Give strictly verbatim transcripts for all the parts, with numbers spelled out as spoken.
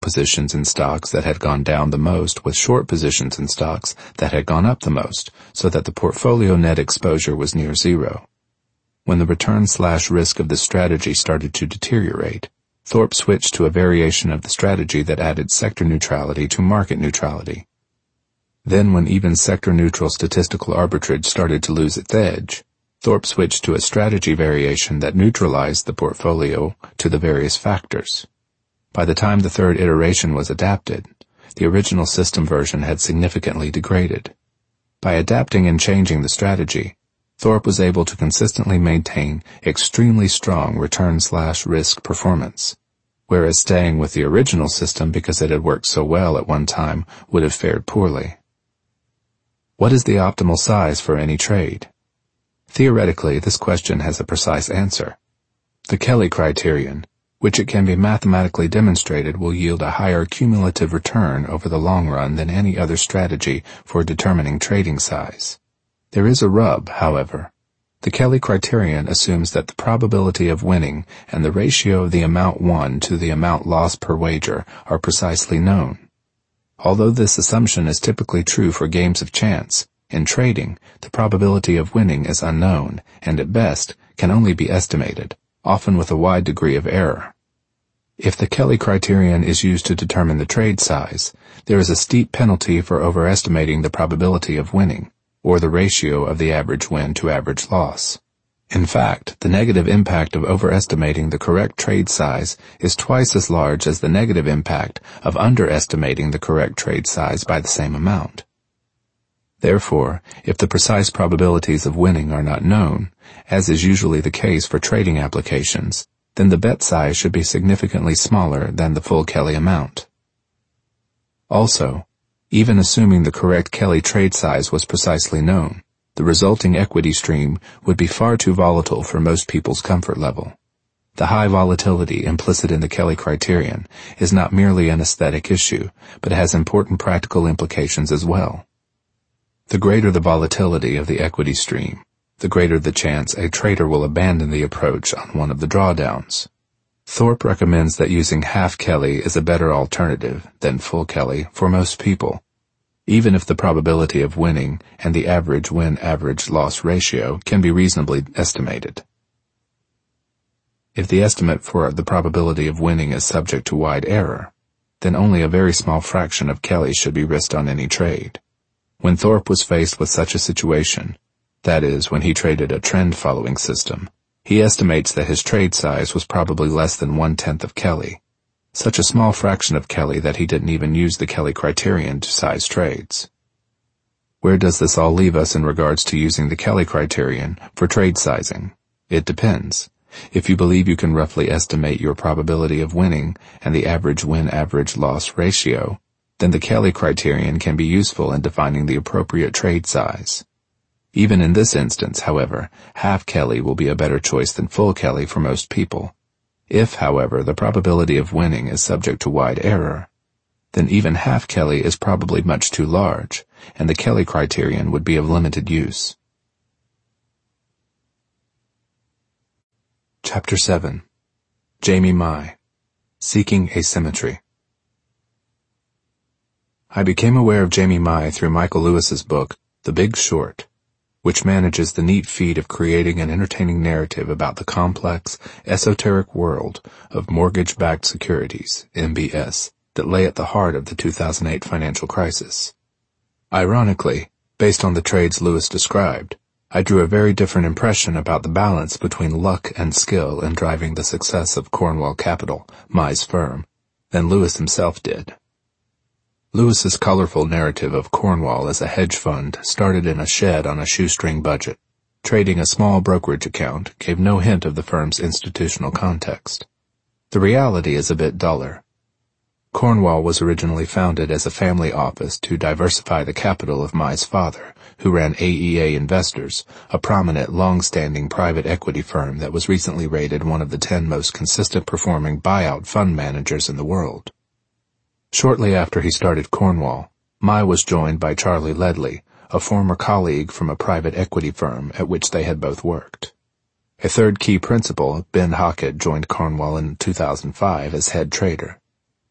positions in stocks that had gone down the most with short positions in stocks that had gone up the most, so that the portfolio net exposure was near zero. When the return slash risk of the strategy started to deteriorate, Thorpe switched to a variation of the strategy that added sector neutrality to market neutrality. Then when even sector-neutral statistical arbitrage started to lose its edge, Thorpe switched to a strategy variation that neutralized the portfolio to the various factors. By the time the third iteration was adapted, the original system version had significantly degraded. By adapting and changing the strategy, Thorpe was able to consistently maintain extremely strong return-slash-risk performance, whereas staying with the original system because it had worked so well at one time would have fared poorly. What is the optimal size for any trade? Theoretically, this question has a precise answer. The Kelly criterion, which it can be mathematically demonstrated will yield a higher cumulative return over the long run than any other strategy for determining trading size. There is a rub, however. The Kelly criterion assumes that the probability of winning and the ratio of the amount won to the amount lost per wager are precisely known. Although this assumption is typically true for games of chance, in trading, the probability of winning is unknown and at best can only be estimated, often with a wide degree of error. If the Kelly criterion is used to determine the trade size, there is a steep penalty for overestimating the probability of winning, or the ratio of the average win to average loss. In fact, the negative impact of overestimating the correct trade size is twice as large as the negative impact of underestimating the correct trade size by the same amount. Therefore, if the precise probabilities of winning are not known, as is usually the case for trading applications, then the bet size should be significantly smaller than the full Kelly amount. Also, even assuming the correct Kelly trade size was precisely known, the resulting equity stream would be far too volatile for most people's comfort level. The high volatility implicit in the Kelly criterion is not merely an aesthetic issue, but has important practical implications as well. The greater the volatility of the equity stream, the greater the chance a trader will abandon the approach on one of the drawdowns. Thorpe recommends that using half Kelly is a better alternative than full Kelly for most people, even if the probability of winning and the average win-average loss ratio can be reasonably estimated. If the estimate for the probability of winning is subject to wide error, then only a very small fraction of Kelly should be risked on any trade. When Thorpe was faced with such a situation, that is, when he traded a trend-following system, he estimates that his trade size was probably less than one-tenth of Kelly, such a small fraction of Kelly that he didn't even use the Kelly criterion to size trades. Where does this all leave us in regards to using the Kelly criterion for trade sizing? It depends. If you believe you can roughly estimate your probability of winning and the average win-average loss ratio, then the Kelly criterion can be useful in defining the appropriate trade size. Even in this instance, however, half Kelly will be a better choice than full Kelly for most people. If, however, the probability of winning is subject to wide error, then even half Kelly is probably much too large, and the Kelly criterion would be of limited use. Chapter seven. Jamie Mai. Seeking Asymmetry. I became aware of Jamie Mai through Michael Lewis's book, The Big Short, which manages the neat feat of creating an entertaining narrative about the complex, esoteric world of mortgage-backed securities, M B S, that lay at the heart of the two thousand eight financial crisis. Ironically, based on the trades Lewis described, I drew a very different impression about the balance between luck and skill in driving the success of Cornwall Capital, Mai's firm, than Lewis himself did. Lewis's colorful narrative of Cornwall as a hedge fund started in a shed on a shoestring budget. Trading a small brokerage account gave no hint of the firm's institutional context. The reality is a bit duller. Cornwall was originally founded as a family office to diversify the capital of Mai's father, who ran A E A Investors, a prominent, long-standing private equity firm that was recently rated one of the ten most consistent performing buyout fund managers in the world. Shortly after he started Cornwall, Mai was joined by Charlie Ledley, a former colleague from a private equity firm at which they had both worked. A third key principal, Ben Hockett, joined Cornwall in two thousand five as head trader.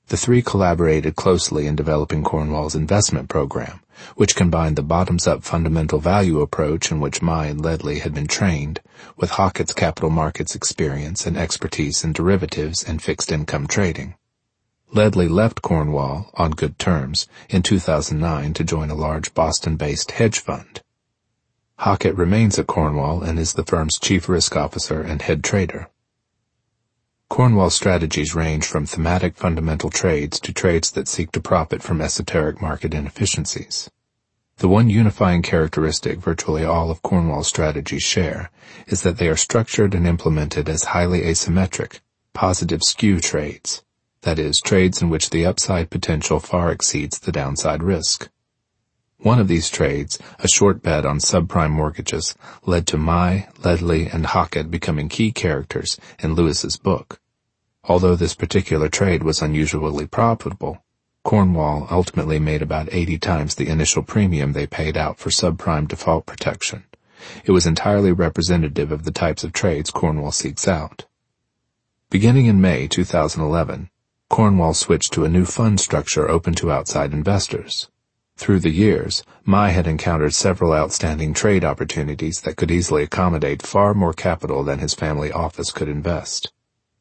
The three collaborated closely in developing Cornwall's investment program, which combined the bottoms-up fundamental value approach in which Mai and Ledley had been trained, with Hockett's capital markets experience and expertise in derivatives and fixed-income trading. Ledley left Cornwall, on good terms, in two thousand nine to join a large Boston-based hedge fund. Hockett remains at Cornwall and is the firm's chief risk officer and head trader. Cornwall's strategies range from thematic fundamental trades to trades that seek to profit from esoteric market inefficiencies. The one unifying characteristic virtually all of Cornwall's strategies share is that they are structured and implemented as highly asymmetric, positive skew trades, that is, trades in which the upside potential far exceeds the downside risk. One of these trades, a short bet on subprime mortgages, led to Mai, Ledley, and Hockett becoming key characters in Lewis's book. Although this particular trade was unusually profitable, Cornwall ultimately made about eighty times the initial premium they paid out for subprime default protection. It was entirely representative of the types of trades Cornwall seeks out. Beginning in May two thousand eleven, Cornwall switched to a new fund structure open to outside investors. Through the years, Mai had encountered several outstanding trade opportunities that could easily accommodate far more capital than his family office could invest.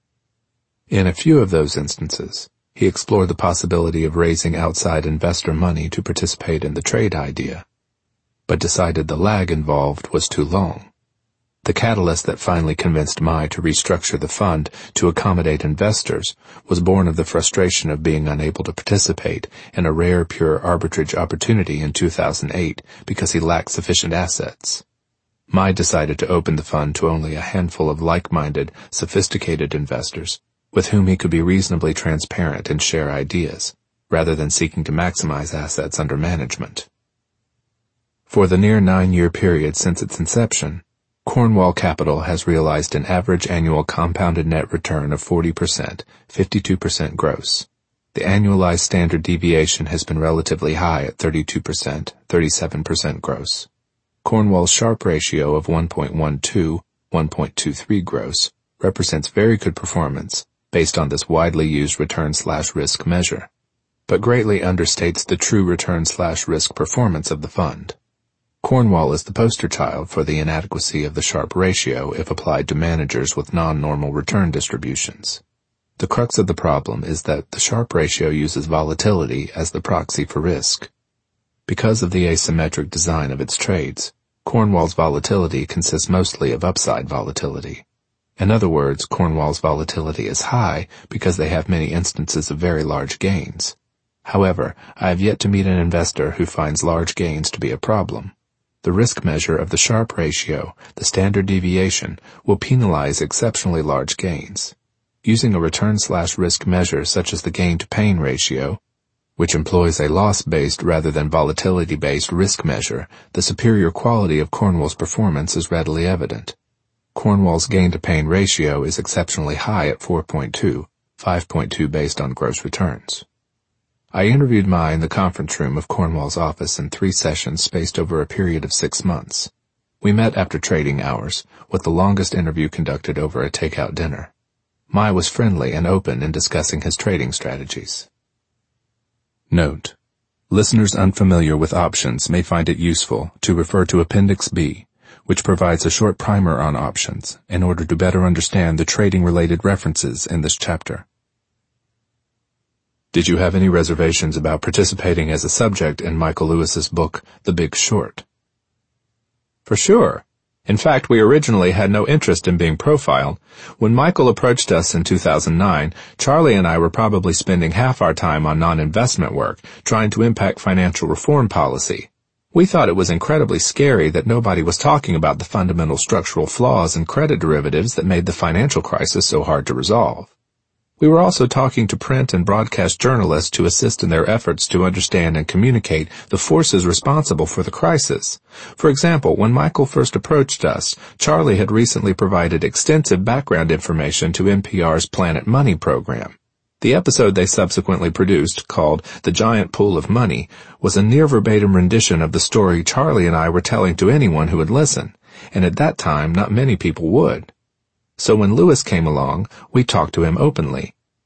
In a few of those instances, he explored the possibility of raising outside investor money to participate in the trade idea, but decided the lag involved was too long. The catalyst that finally convinced Mai to restructure the fund to accommodate investors was born of the frustration of being unable to participate in a rare pure arbitrage opportunity in two thousand eight because he lacked sufficient assets. Mai decided to open the fund to only a handful of like-minded, sophisticated investors with whom he could be reasonably transparent and share ideas, rather than seeking to maximize assets under management. For the near nine-year period since its inception, Cornwall Capital has realized an average annual compounded net return of forty percent, fifty-two percent gross. The annualized standard deviation has been relatively high at thirty-two percent, thirty-seven percent gross. Cornwall's Sharpe ratio of one point one two, one point two three gross represents very good performance based on this widely used return-slash-risk measure, but greatly understates the true return-slash-risk performance of the fund. Cornwall is the poster child for the inadequacy of the Sharpe ratio if applied to managers with non-normal return distributions. The crux of the problem is that the Sharpe ratio uses volatility as the proxy for risk. Because of the asymmetric design of its trades, Cornwall's volatility consists mostly of upside volatility. In other words, Cornwall's volatility is high because they have many instances of very large gains. However, I have yet to meet an investor who finds large gains to be a problem. The risk measure of the Sharpe ratio, the standard deviation, will penalize exceptionally large gains. Using a return-slash-risk measure such as the gain-to-pain ratio, which employs a loss-based rather than volatility-based risk measure, the superior quality of Cornwall's performance is readily evident. Cornwall's gain-to-pain ratio is exceptionally high at four point two, five point two based on gross returns. I interviewed Mai in the conference room of Cornwall's office in three sessions spaced over a period of six months. We met after trading hours, with the longest interview conducted over a takeout dinner. Mai was friendly and open in discussing his trading strategies. Note: listeners unfamiliar with options may find it useful to refer to Appendix B, which provides a short primer on options in order to better understand the trading-related references in this chapter. Did you have any reservations about participating as a subject in Michael Lewis's book, The Big Short? For sure. In fact, we originally had no interest in being profiled. When Michael approached us in two thousand nine, Charlie and I were probably spending half our time on non-investment work, trying to impact financial reform policy. We thought it was incredibly scary that nobody was talking about the fundamental structural flaws in credit derivatives that made the financial crisis so hard to resolve. We were also talking to print and broadcast journalists to assist in their efforts to understand and communicate the forces responsible for the crisis. For example, when Michael first approached us, Charlie had recently provided extensive background information to N P R's Planet Money program. The episode they subsequently produced, called The Giant Pool of Money, was a near-verbatim rendition of the story Charlie and I were telling to anyone who would listen, and at that time not many people would. So when Lewis came along, we talked to him openly.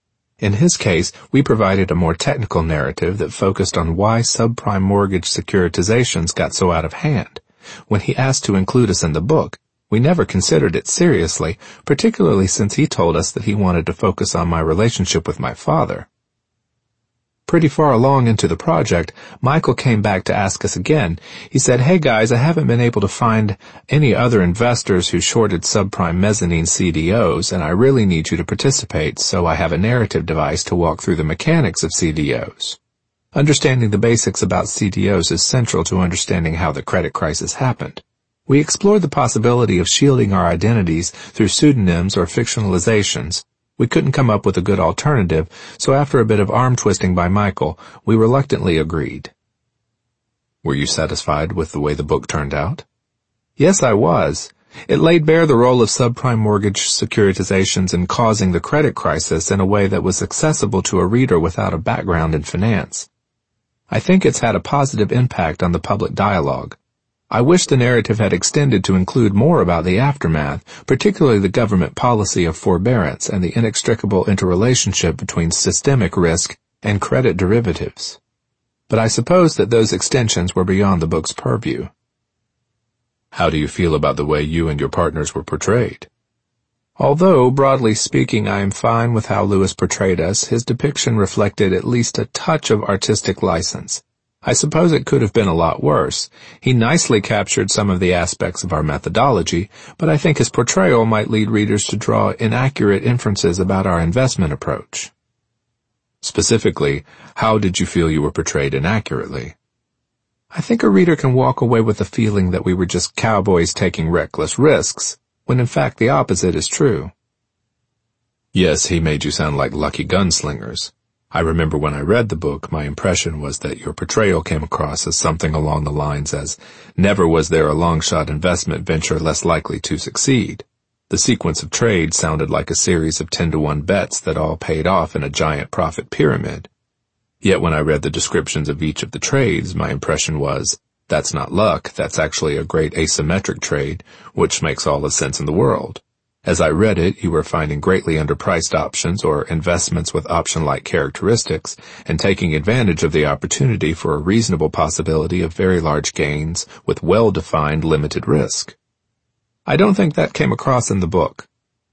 In his case, we provided a more technical narrative that focused on why subprime mortgage securitizations got so out of hand. When he asked to include us in the book, we never considered it seriously, particularly since he told us that he wanted to focus on my relationship with my father. Pretty far along into the project, Michael came back to ask us again. He said, "Hey guys, I haven't been able to find any other investors who shorted subprime mezzanine C D Os, and I really need you to participate, so I have a narrative device to walk through the mechanics of C D Os. Understanding the basics about C D Os is central to understanding how the credit crisis happened. We explored the possibility of shielding our identities through pseudonyms or fictionalizations. We couldn't come up with a good alternative, so after a bit of arm-twisting by Michael, we reluctantly agreed." Were you satisfied with the way the book turned out? Yes, I was. It laid bare the role of subprime mortgage securitizations in causing the credit crisis in a way that was accessible to a reader without a background in finance. I think it's had a positive impact on the public dialogue. I wish the narrative had extended to include more about the aftermath, particularly the government policy of forbearance and the inextricable interrelationship between systemic risk and credit derivatives. But I suppose that those extensions were beyond the book's purview. How do you feel about the way you and your partners were portrayed? Although, broadly speaking, I am fine with how Lewis portrayed us, his depiction reflected at least a touch of artistic license. I suppose it could have been a lot worse. He nicely captured some of the aspects of our methodology, but I think his portrayal might lead readers to draw inaccurate inferences about our investment approach. Specifically, how did you feel you were portrayed inaccurately? I think a reader can walk away with the feeling that we were just cowboys taking reckless risks, when in fact the opposite is true. Yes, he made you sound like lucky gunslingers. I remember when I read the book, my impression was that your portrayal came across as something along the lines as, never was there a long-shot investment venture less likely to succeed. The sequence of trades sounded like a series of ten to one bets that all paid off in a giant profit pyramid. Yet when I read the descriptions of each of the trades, my impression was, that's not luck, that's actually a great asymmetric trade, which makes all the sense in the world. As I read it, you were finding greatly underpriced options or investments with option-like characteristics and taking advantage of the opportunity for a reasonable possibility of very large gains with well-defined limited risk. I don't think that came across in the book.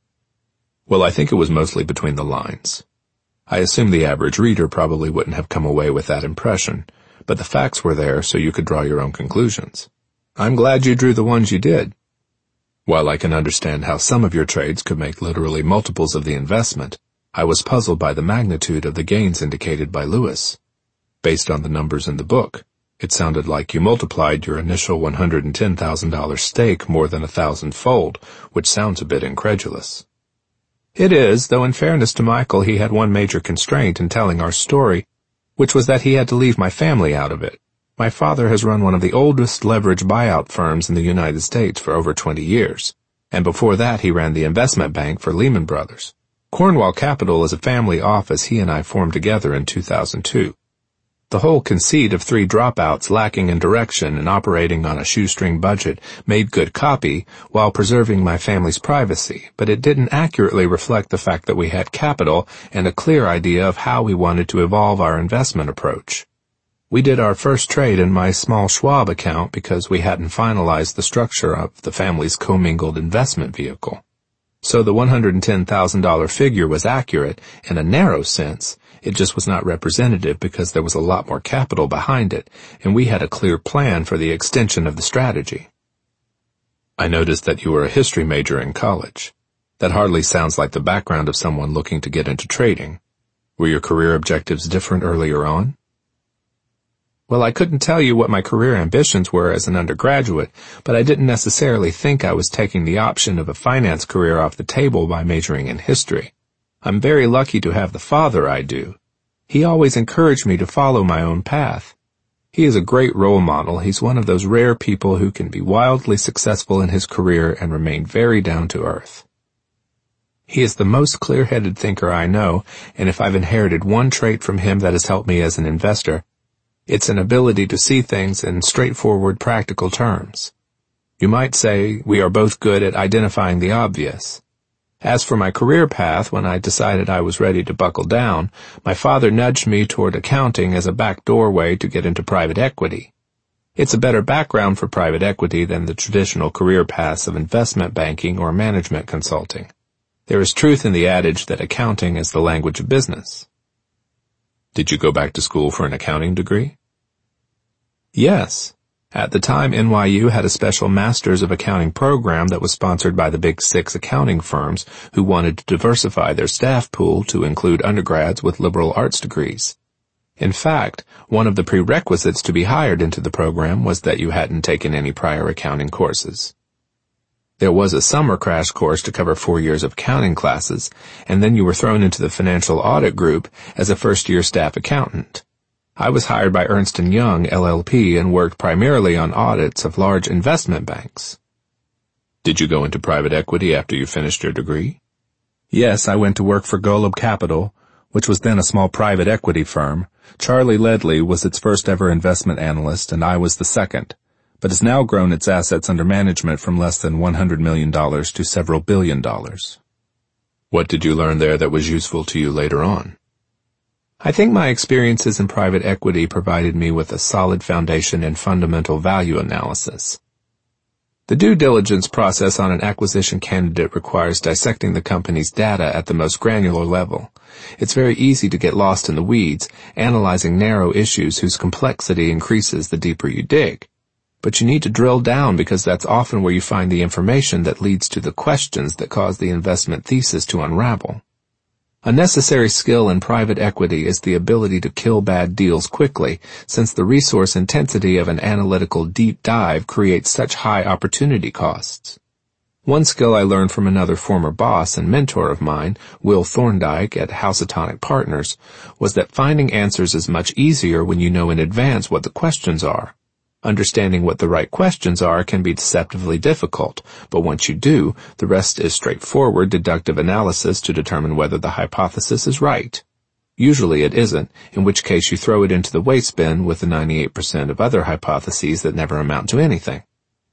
Well, I think it was mostly between the lines. I assume the average reader probably wouldn't have come away with that impression, but the facts were there so you could draw your own conclusions. I'm glad you drew the ones you did. While I can understand how some of your trades could make literally multiples of the investment, I was puzzled by the magnitude of the gains indicated by Lewis. Based on the numbers in the book, it sounded like you multiplied your initial one hundred ten thousand dollars stake more than a thousand-fold, which sounds a bit incredulous. It is, though in fairness to Michael, he had one major constraint in telling our story, which was that he had to leave my family out of it. My father has run one of the oldest leverage buyout firms in the United States for over twenty years, and before that he ran the investment bank for Lehman Brothers. Cornwall Capital is a family office he and I formed together in two thousand two. The whole conceit of three dropouts lacking in direction and operating on a shoestring budget made good copy while preserving my family's privacy, but it didn't accurately reflect the fact that we had capital and a clear idea of how we wanted to evolve our investment approach. We did our first trade in my small Schwab account because we hadn't finalized the structure of the family's commingled investment vehicle. So the one hundred ten thousand dollars figure was accurate in a narrow sense. It just was not representative because there was a lot more capital behind it, and we had a clear plan for the extension of the strategy. I noticed that you were a history major in college. That hardly sounds like the background of someone looking to get into trading. Were your career objectives different earlier on? Well, I couldn't tell you what my career ambitions were as an undergraduate, but I didn't necessarily think I was taking the option of a finance career off the table by majoring in history. I'm very lucky to have the father I do. He always encouraged me to follow my own path. He is a great role model. He's one of those rare people who can be wildly successful in his career and remain very down to earth. He is the most clear-headed thinker I know, and if I've inherited one trait from him that has helped me as an investor, it's an ability to see things in straightforward, practical terms. You might say we are both good at identifying the obvious. As for my career path, when I decided I was ready to buckle down, my father nudged me toward accounting as a back doorway to get into private equity. It's a better background for private equity than the traditional career paths of investment banking or management consulting. There is truth in the adage that accounting is the language of business. Did you go back to school for an accounting degree? Yes. At the time, N Y U had a special Masters of Accounting program that was sponsored by the Big Six accounting firms who wanted to diversify their staff pool to include undergrads with liberal arts degrees. In fact, one of the prerequisites to be hired into the program was that you hadn't taken any prior accounting courses. There was a summer crash course to cover four years of accounting classes, and then you were thrown into the financial audit group as a first-year staff accountant. I was hired by Ernst and Young, L L P, and worked primarily on audits of large investment banks. Did you go into private equity after you finished your degree? Yes, I went to work for Golub Capital, which was then a small private equity firm. Charlie Ledley was its first-ever investment analyst, and I was the second, but has now grown its assets under management from less than one hundred million dollars to several billion dollars. What did you learn there that was useful to you later on? I think my experiences in private equity provided me with a solid foundation in fundamental value analysis. The due diligence process on an acquisition candidate requires dissecting the company's data at the most granular level. It's very easy to get lost in the weeds, analyzing narrow issues whose complexity increases the deeper you dig. But you need to drill down because that's often where you find the information that leads to the questions that cause the investment thesis to unravel. A necessary skill in private equity is the ability to kill bad deals quickly, since the resource intensity of an analytical deep dive creates such high opportunity costs. One skill I learned from another former boss and mentor of mine, Will Thorndike at Housatonic Partners, was that finding answers is much easier when you know in advance what the questions are. Understanding what the right questions are can be deceptively difficult, but once you do, the rest is straightforward deductive analysis to determine whether the hypothesis is right. Usually it isn't, in which case you throw it into the waste bin with the ninety-eight percent of other hypotheses that never amount to anything.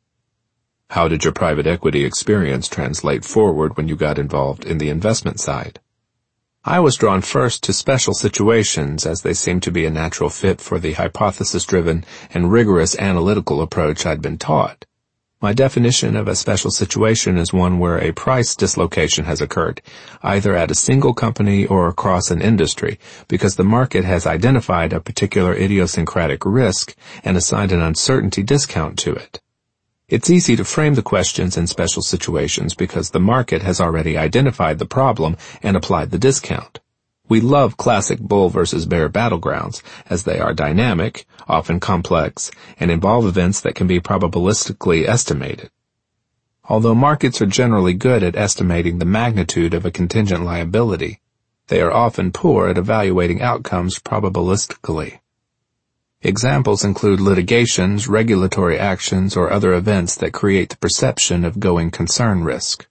How did your private equity experience translate forward when you got involved in the investment side? I was drawn first to special situations as they seemed to be a natural fit for the hypothesis-driven and rigorous analytical approach I'd been taught. My definition of a special situation is one where a price dislocation has occurred, either at a single company or across an industry, because the market has identified a particular idiosyncratic risk and assigned an uncertainty discount to it. It's easy to frame the questions in special situations because the market has already identified the problem and applied the discount. We love classic bull versus bear battlegrounds, as they are dynamic, often complex, and involve events that can be probabilistically estimated. Although markets are generally good at estimating the magnitude of a contingent liability, they are often poor at evaluating outcomes probabilistically. Examples include litigations, regulatory actions, or other events that create the perception of going concern risk.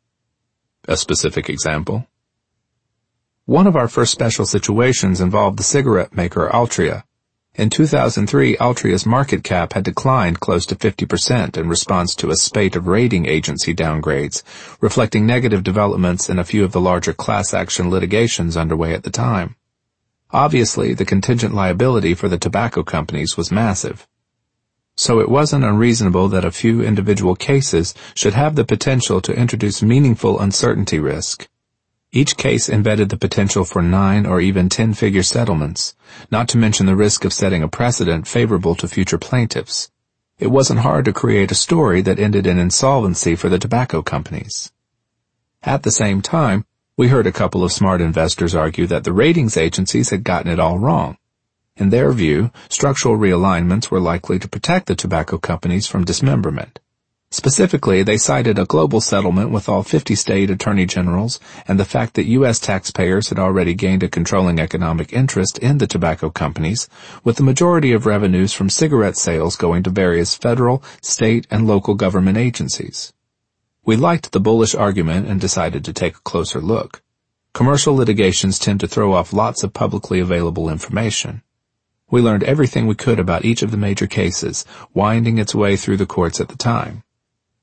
A specific example? One of our first special situations involved the cigarette maker Altria. In two thousand three, Altria's market cap had declined close to fifty percent in response to a spate of rating agency downgrades, reflecting negative developments in a few of the larger class action litigations underway at the time. Obviously, the contingent liability for the tobacco companies was massive. So it wasn't unreasonable that a few individual cases should have the potential to introduce meaningful uncertainty risk. Each case embedded the potential for nine or even ten-figure settlements, not to mention the risk of setting a precedent favorable to future plaintiffs. It wasn't hard to create a story that ended in insolvency for the tobacco companies. At the same time, we heard a couple of smart investors argue that the ratings agencies had gotten it all wrong. In their view, structural realignments were likely to protect the tobacco companies from dismemberment. Specifically, they cited a global settlement with all fifty state attorney generals and the fact that U S taxpayers had already gained a controlling economic interest in the tobacco companies, with the majority of revenues from cigarette sales going to various federal, state, and local government agencies. We liked the bullish argument and decided to take a closer look. Commercial litigations tend to throw off lots of publicly available information. We learned everything we could about each of the major cases, winding its way through the courts at the time.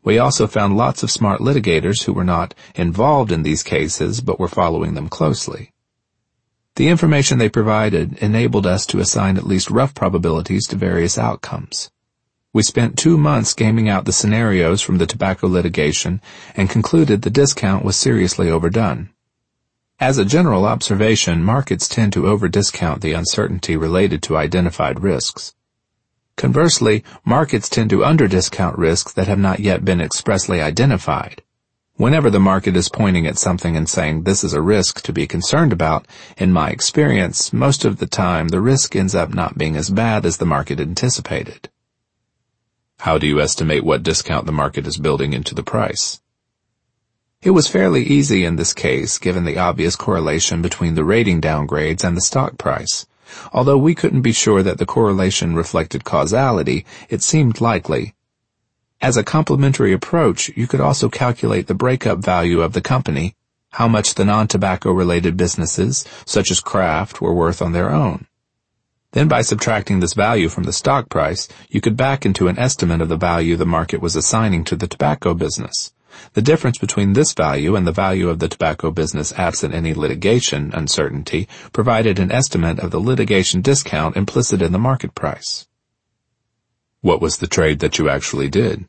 We also found lots of smart litigators who were not involved in these cases but were following them closely. The information they provided enabled us to assign at least rough probabilities to various outcomes. We spent two months gaming out the scenarios from the tobacco litigation and concluded the discount was seriously overdone. As a general observation, markets tend to over-discount the uncertainty related to identified risks. Conversely, markets tend to under-discount risks that have not yet been expressly identified. Whenever the market is pointing at something and saying this is a risk to be concerned about, in my experience, most of the time the risk ends up not being as bad as the market anticipated. How do you estimate what discount the market is building into the price? It was fairly easy in this case, given the obvious correlation between the rating downgrades and the stock price. Although we couldn't be sure that the correlation reflected causality, it seemed likely. As a complementary approach, you could also calculate the breakup value of the company, how much the non-tobacco related businesses, such as Kraft, were worth on their own. Then by subtracting this value from the stock price, you could back into an estimate of the value the market was assigning to the tobacco business. The difference between this value and the value of the tobacco business absent any litigation uncertainty provided an estimate of the litigation discount implicit in the market price. What was the trade that you actually did?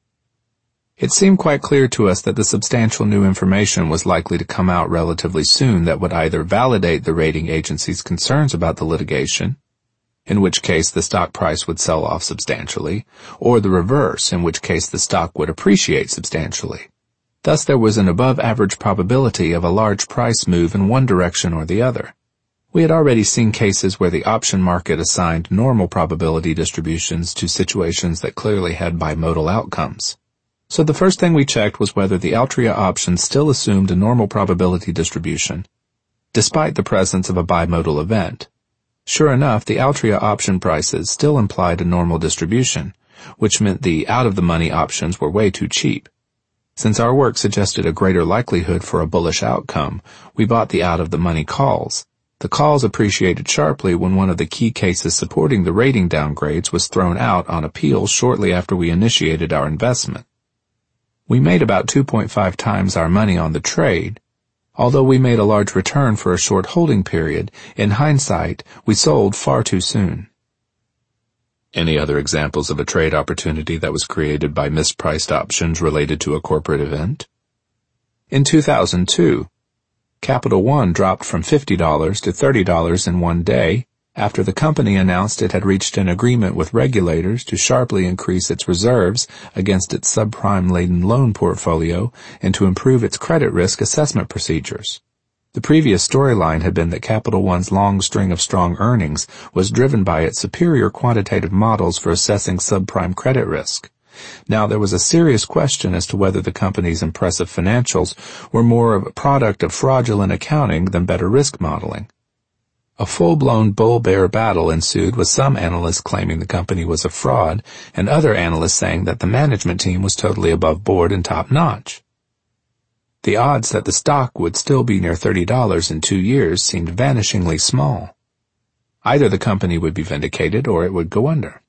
It seemed quite clear to us that the substantial new information was likely to come out relatively soon that would either validate the rating agency's concerns about the litigation, in which case the stock price would sell off substantially, or the reverse, in which case the stock would appreciate substantially. Thus there was an above-average probability of a large price move in one direction or the other. We had already seen cases where the option market assigned normal probability distributions to situations that clearly had bimodal outcomes. So the first thing we checked was whether the Altria option still assumed a normal probability distribution, despite the presence of a bimodal event. Sure enough, the Altria option prices still implied a normal distribution, which meant the out-of-the-money options were way too cheap. Since our work suggested a greater likelihood for a bullish outcome, we bought the out-of-the-money calls. The calls appreciated sharply when one of the key cases supporting the rating downgrades was thrown out on appeal shortly after we initiated our investment. We made about two point five times our money on the trade. Although we made a large return for a short holding period, in hindsight, we sold far too soon. Any other examples of a trade opportunity that was created by mispriced options related to a corporate event? In two thousand two, Capital One dropped from fifty dollars to thirty dollars in one day after the company announced it had reached an agreement with regulators to sharply increase its reserves against its subprime-laden loan portfolio and to improve its credit risk assessment procedures. The previous storyline had been that Capital One's long string of strong earnings was driven by its superior quantitative models for assessing subprime credit risk. Now there was a serious question as to whether the company's impressive financials were more of a product of fraudulent accounting than better risk modeling. A full-blown bull-bear battle ensued with some analysts claiming the company was a fraud and other analysts saying that the management team was totally above board and top-notch. The odds that the stock would still be near thirty dollars in two years seemed vanishingly small. Either the company would be vindicated or it would go under.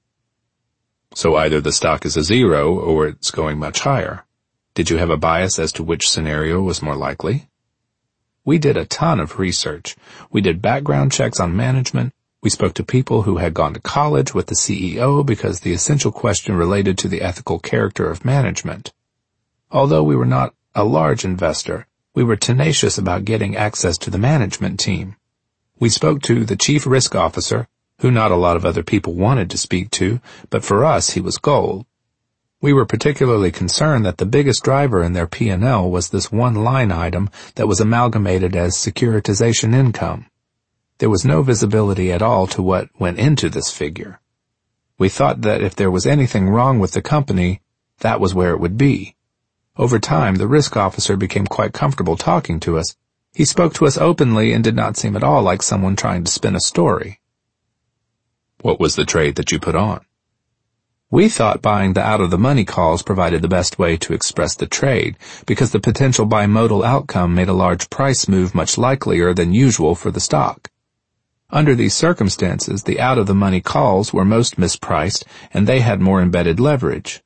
So either the stock is a zero or it's going much higher. Did you have a bias as to which scenario was more likely? We did a ton of research. We did background checks on management. We spoke to people who had gone to college with the C E O because the essential question related to the ethical character of management. Although we were not a large investor, we were tenacious about getting access to the management team. We spoke to the chief risk officer, who not a lot of other people wanted to speak to, but for us he was gold. We were particularly concerned that the biggest driver in their P and L was this one line item that was amalgamated as securitization income. There was no visibility at all to what went into this figure. We thought that if there was anything wrong with the company, that was where it would be. Over time, the risk officer became quite comfortable talking to us. He spoke to us openly and did not seem at all like someone trying to spin a story. What was the trade that you put on? We thought buying the out-of-the-money calls provided the best way to express the trade, because the potential bimodal outcome made a large price move much likelier than usual for the stock. Under these circumstances, the out-of-the-money calls were most mispriced, and they had more embedded leverage.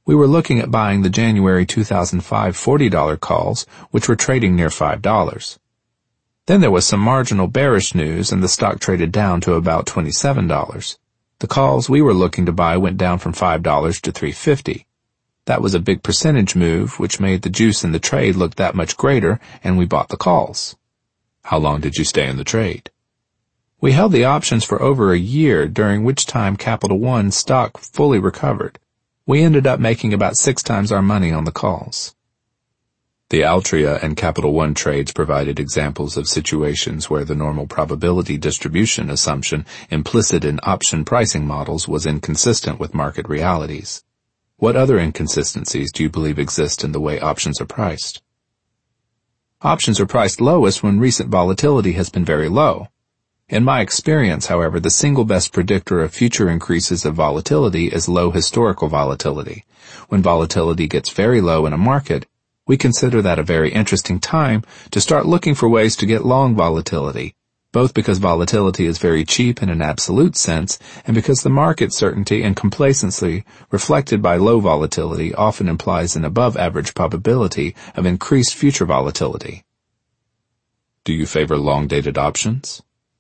We were looking at buying the January two thousand five forty dollar calls, which were trading near five dollars. Then there was some marginal bearish news and the stock traded down to about twenty-seven dollars. The calls we were looking to buy went down from five dollars to three dollars and fifty cents. That was a big percentage move, which made the juice in the trade look that much greater, and we bought the calls. How long did you stay in the trade? We held the options for over a year, during which time Capital One stock fully recovered. We ended up making about six times our money on the calls. The Altria and Capital One trades provided examples of situations where the normal probability distribution assumption implicit in option pricing models was inconsistent with market realities. What other inconsistencies do you believe exist in the way options are priced? Options are priced lowest when recent volatility has been very low. In my experience, however, the single best predictor of future increases of volatility is low historical volatility. When volatility gets very low in a market, we consider that a very interesting time to start looking for ways to get long volatility, both because volatility is very cheap in an absolute sense and because the market certainty and complacency reflected by low volatility often implies an above-average probability of increased future volatility. Do you favor long-dated options?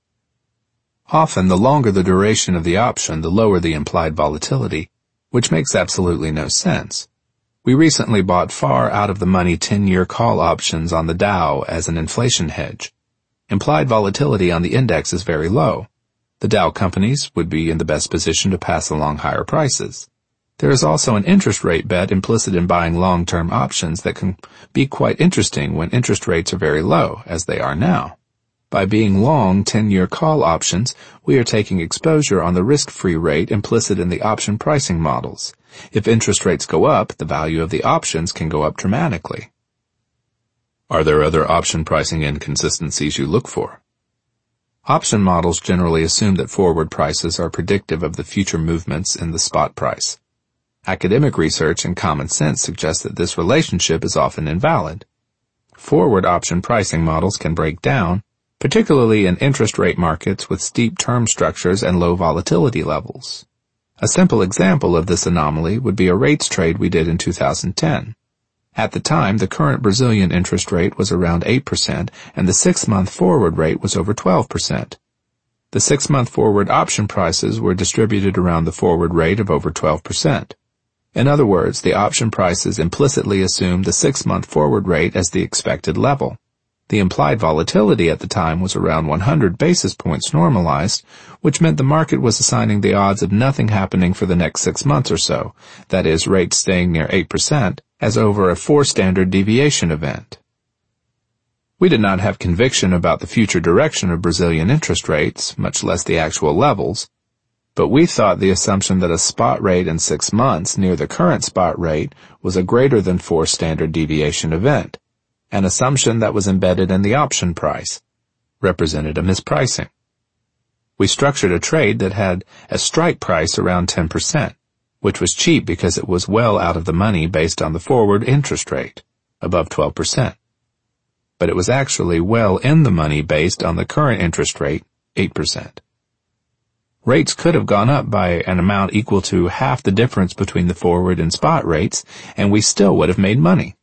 Often, the longer the duration of the option, the lower the implied volatility, which makes absolutely no sense. We recently bought far out-of-the-money ten-year call options on the Dow as an inflation hedge. Implied volatility on the index is very low. The Dow companies would be in the best position to pass along higher prices. There is also an interest rate bet implicit in buying long-term options that can be quite interesting when interest rates are very low, as they are now. By being long ten-year call options, we are taking exposure on the risk-free rate implicit in the option pricing models. If interest rates go up, the value of the options can go up dramatically. Are there other option pricing inconsistencies you look for? Option models generally assume that forward prices are predictive of the future movements in the spot price. Academic research and common sense suggest that this relationship is often invalid. Forward option pricing models can break down, particularly in interest rate markets with steep term structures and low volatility levels. A simple example of this anomaly would be a rates trade we did in two thousand ten. At the time, the current Brazilian interest rate was around eight percent and the six-month forward rate was over twelve percent. The six-month forward option prices were distributed around the forward rate of over twelve percent. In other words, the option prices implicitly assumed the six-month forward rate as the expected level. The implied volatility at the time was around one hundred basis points normalized, which meant the market was assigning the odds of nothing happening for the next six months or so, that is, rates staying near eight percent, as over a four standard deviation event. We did not have conviction about the future direction of Brazilian interest rates, much less the actual levels, but we thought the assumption that a spot rate in six months near the current spot rate was a greater than four standard deviation event. An assumption that was embedded in the option price, represented a mispricing. We structured a trade that had a strike price around ten percent, which was cheap because it was well out of the money based on the forward interest rate, above twelve percent. But it was actually well in the money based on the current interest rate, eight percent. Rates could have gone up by an amount equal to half the difference between the forward and spot rates, and we still would have made money.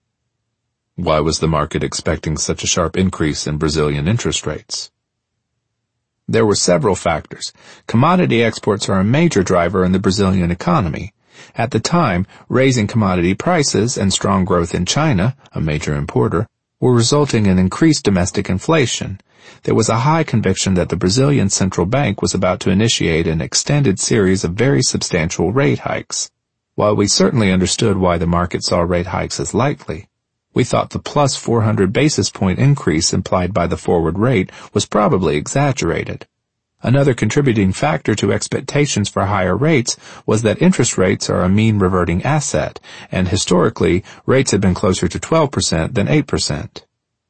Why was the market expecting such a sharp increase in Brazilian interest rates? There were several factors. Commodity exports are a major driver in the Brazilian economy. At the time, raising commodity prices and strong growth in China, a major importer, were resulting in increased domestic inflation. There was a high conviction that the Brazilian central bank was about to initiate an extended series of very substantial rate hikes. While we certainly understood why the market saw rate hikes as likely, we thought the plus four hundred basis point increase implied by the forward rate was probably exaggerated. Another contributing factor to expectations for higher rates was that interest rates are a mean reverting asset, and historically, rates had been closer to twelve percent than eight percent.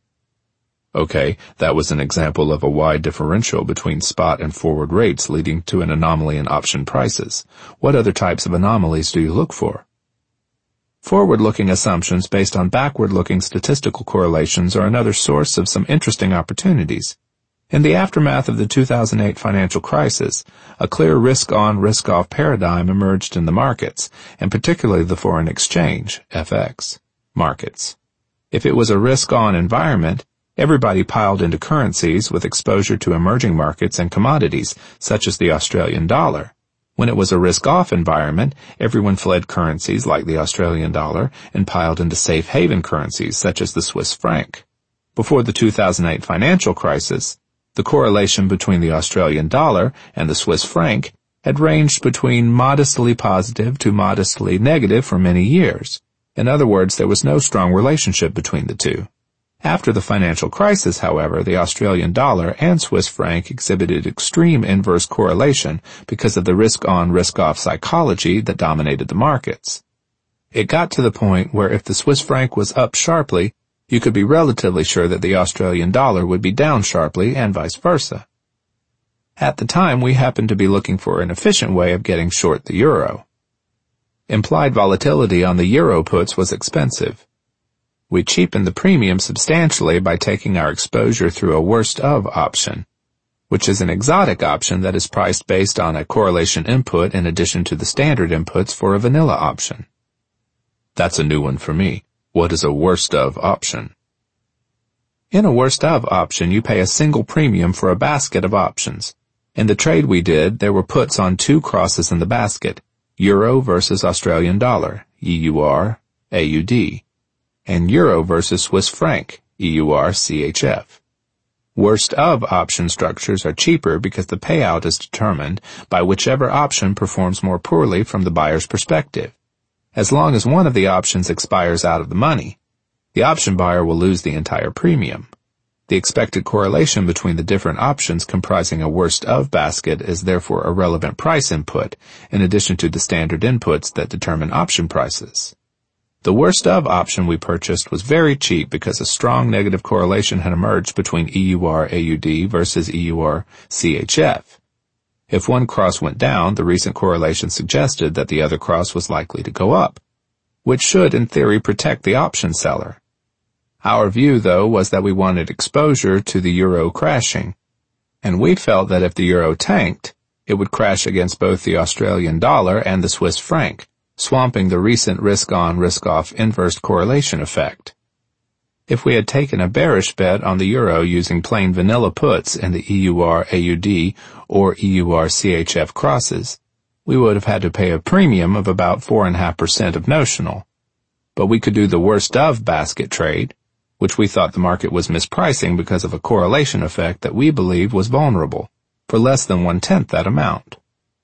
Okay, that was an example of a wide differential between spot and forward rates leading to an anomaly in option prices. What other types of anomalies do you look for? Forward-looking assumptions based on backward-looking statistical correlations are another source of some interesting opportunities. In the aftermath of the two thousand eight financial crisis, a clear risk-on, risk-off paradigm emerged in the markets, and particularly the foreign exchange, F X, markets. If it was a risk-on environment, everybody piled into currencies with exposure to emerging markets and commodities, such as the Australian dollar. When it was a risk-off environment, everyone fled currencies like the Australian dollar and piled into safe haven currencies such as the Swiss franc. Before the two thousand eight financial crisis, the correlation between the Australian dollar and the Swiss franc had ranged between modestly positive to modestly negative for many years. In other words, there was no strong relationship between the two. After the financial crisis, however, the Australian dollar and Swiss franc exhibited extreme inverse correlation because of the risk-on, risk-off psychology that dominated the markets. It got to the point where if the Swiss franc was up sharply, you could be relatively sure that the Australian dollar would be down sharply and vice versa. At the time, we happened to be looking for an efficient way of getting short the euro. Implied volatility on the euro puts was expensive. We cheapened the premium substantially by taking our exposure through a worst-of option, which is an exotic option that is priced based on a correlation input in addition to the standard inputs for a vanilla option. That's a new one for me. What is a worst-of option? In a worst-of option, you pay a single premium for a basket of options. In the trade we did, there were puts on two crosses in the basket, euro versus Australian dollar, E U R, A U D, and euro versus Swiss franc, E U R, C H F. Worst-of option structures are cheaper because the payout is determined by whichever option performs more poorly from the buyer's perspective. As long as one of the options expires out of the money, the option buyer will lose the entire premium. The expected correlation between the different options comprising a worst-of basket is therefore a relevant price input, in addition to the standard inputs that determine option prices. The worst-of option we purchased was very cheap because a strong negative correlation had emerged between E U R A U D versus E U R C H F. If one cross went down, the recent correlation suggested that the other cross was likely to go up, which should, in theory, protect the option seller. Our view, though, was that we wanted exposure to the euro crashing, and we felt that if the euro tanked, it would crash against both the Australian dollar and the Swiss franc, swamping the recent risk-on, risk-off inverse correlation effect. If we had taken a bearish bet on the euro using plain vanilla puts in the E U R A U D or E U R C H F crosses, we would have had to pay a premium of about four point five percent of notional. But we could do the worst-of basket trade, which we thought the market was mispricing because of a correlation effect that we believed was vulnerable, for less than one-tenth that amount.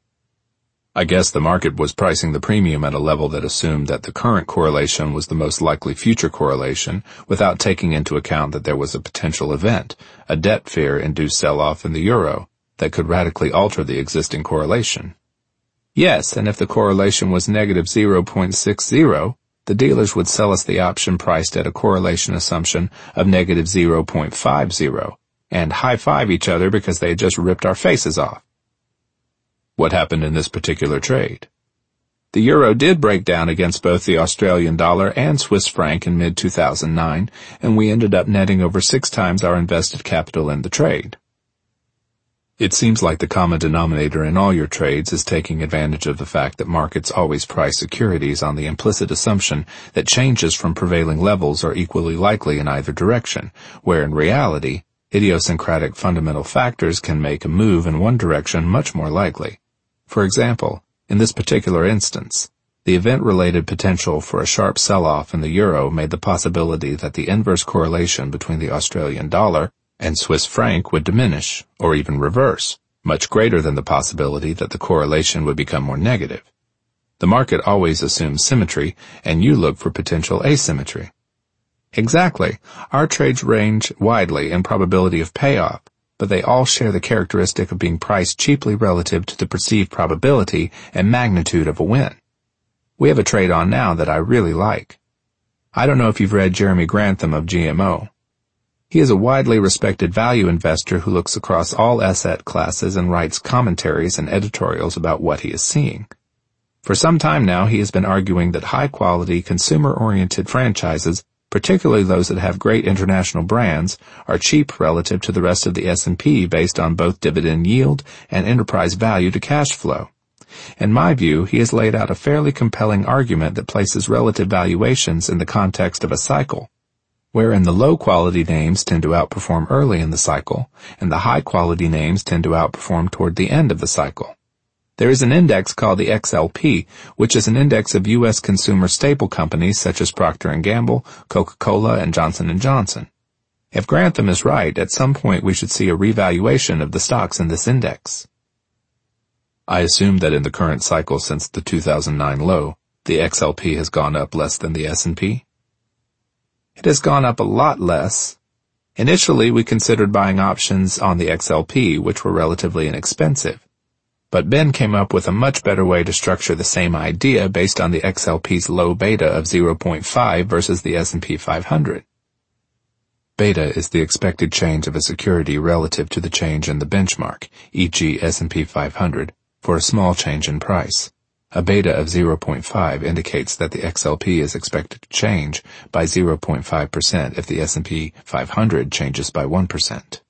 I guess the market was pricing the premium at a level that assumed that the current correlation was the most likely future correlation without taking into account that there was a potential event, a debt fear-induced sell-off in the euro, that could radically alter the existing correlation. Yes, and if the correlation was negative zero point six zero, the dealers would sell us the option priced at a correlation assumption of negative zero point five zero, and high-five each other because they had just ripped our faces off. What happened in this particular trade? The euro did break down against both the Australian dollar and Swiss franc in mid two thousand nine, and we ended up netting over six times our invested capital in the trade. It seems like the common denominator in all your trades is taking advantage of the fact that markets always price securities on the implicit assumption that changes from prevailing levels are equally likely in either direction, where in reality, idiosyncratic fundamental factors can make a move in one direction much more likely. For example, in this particular instance, the event-related potential for a sharp sell-off in the euro made the possibility that the inverse correlation between the Australian dollar and Swiss franc would diminish, or even reverse, much greater than the possibility that the correlation would become more negative. The market always assumes symmetry, and you look for potential asymmetry. Exactly. Our trades range widely in probability of payoff, but they all share the characteristic of being priced cheaply relative to the perceived probability and magnitude of a win. We have a trade on now that I really like. I don't know if you've read Jeremy Grantham of G M O. He is a widely respected value investor who looks across all asset classes and writes commentaries and editorials about what he is seeing. For some time now, he has been arguing that high-quality, consumer-oriented franchises particularly those that have great international brands, are cheap relative to the rest of the S and P based on both dividend yield and enterprise value to cash flow. In my view, he has laid out a fairly compelling argument that places relative valuations in the context of a cycle, wherein the low-quality names tend to outperform early in the cycle, and the high-quality names tend to outperform toward the end of the cycle. There is an index called the X L P, which is an index of U S consumer staple companies such as Procter and Gamble, Coca-Cola, and Johnson and Johnson. If Grantham is right, at some point we should see a revaluation of the stocks in this index. I assume that in the current cycle since the two thousand nine low, the X L P has gone up less than the S and P. It has gone up a lot less. Initially, we considered buying options on the X L P, which were relatively inexpensive. But Ben came up with a much better way to structure the same idea based on the X L P's low beta of zero point five versus the S and P five hundred. Beta is the expected change of a security relative to the change in the benchmark, for example S and P five hundred, for a small change in price. A beta of zero point five indicates that the X L P is expected to change by zero point five percent if the S and P five hundred changes by one percent.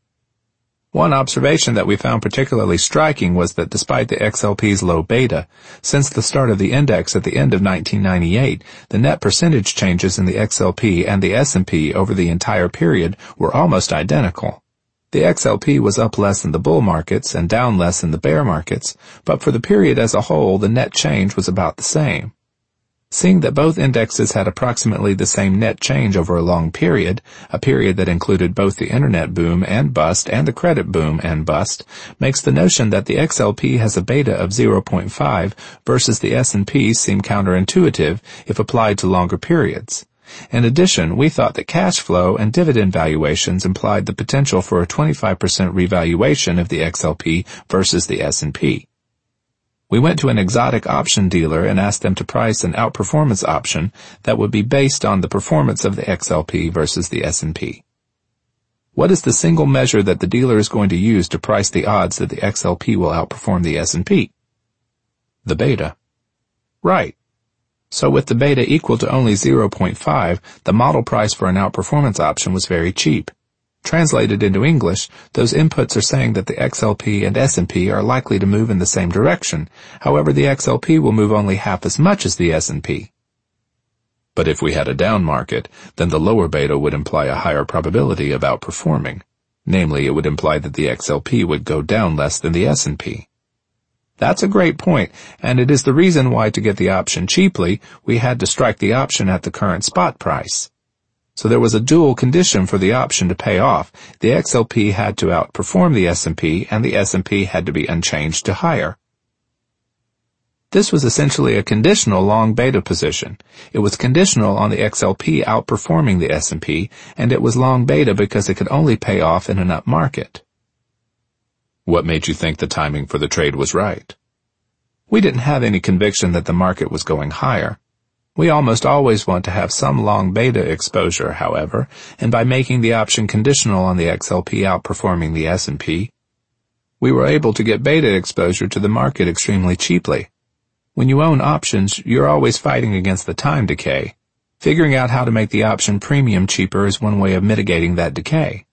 One observation that we found particularly striking was that despite the X L P's low beta, since the start of the index at the end of nineteen ninety-eight, the net percentage changes in the X L P and the S and P over the entire period were almost identical. The X L P was up less in the bull markets and down less in the bear markets, but for the period as a whole, the net change was about the same. Seeing that both indexes had approximately the same net change over a long period, a period that included both the internet boom and bust and the credit boom and bust, makes the notion that the X L P has a beta of zero point five versus the S and P seem counterintuitive if applied to longer periods. In addition, we thought that cash flow and dividend valuations implied the potential for a twenty-five percent revaluation of the X L P versus the S and P. We went to an exotic option dealer and asked them to price an outperformance option that would be based on the performance of the X L P versus the S and P. What is the single measure that the dealer is going to use to price the odds that the X L P will outperform the S and P? The beta. Right. So with the beta equal to only zero point five, the model price for an outperformance option was very cheap. Translated into English, those inputs are saying that the X L P and S and P are likely to move in the same direction. However, the X L P will move only half as much as the S and P. But if we had a down market, then the lower beta would imply a higher probability of outperforming. Namely, it would imply that the X L P would go down less than the S and P. That's a great point, and it is the reason why to get the option cheaply, we had to strike the option at the current spot price. So there was a dual condition for the option to pay off. The X L P had to outperform the S and P, and the S and P had to be unchanged to higher. This was essentially a conditional long beta position. It was conditional on the X L P outperforming the S and P, and it was long beta because it could only pay off in an up market. What made you think the timing for the trade was right? We didn't have any conviction that the market was going higher. We almost always want to have some long beta exposure, however, and by making the option conditional on the X L P outperforming the S and P, we were able to get beta exposure to the market extremely cheaply. When you own options, you're always fighting against the time decay. Figuring out how to make the option premium cheaper is one way of mitigating that decay.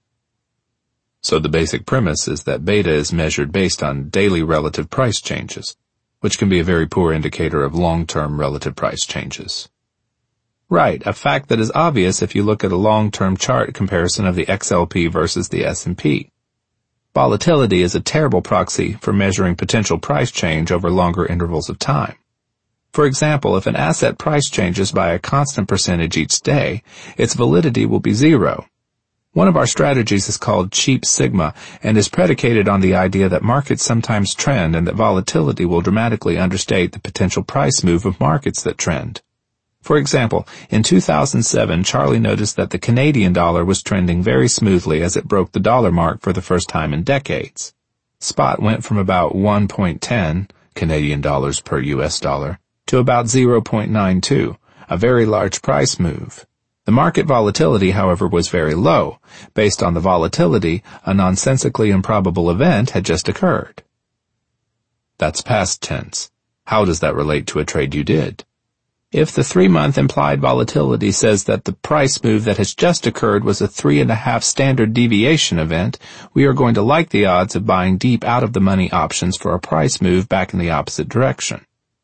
So the basic premise is that beta is measured based on daily relative price changes, which can be a very poor indicator of long-term relative price changes. Right, a fact that is obvious if you look at a long-term chart comparison of the X L P versus the S and P. Volatility is a terrible proxy for measuring potential price change over longer intervals of time. For example, if an asset price changes by a constant percentage each day, its validity will be zero. One of our strategies is called cheap sigma and is predicated on the idea that markets sometimes trend and that volatility will dramatically understate the potential price move of markets that trend. For example, in two thousand seven, Charlie noticed that the Canadian dollar was trending very smoothly as it broke the dollar mark for the first time in decades. Spot went from about one point one zero Canadian dollars per U S dollar to about zero point nine two, a very large price move. The market volatility, however, was very low. Based on the volatility, a nonsensically improbable event had just occurred. That's past tense. How does that relate to a trade you did? If the three-month implied volatility says that the price move that has just occurred was a three and a half standard deviation event, we are going to like the odds of buying deep out-of-the-money options for a price move back in the opposite direction.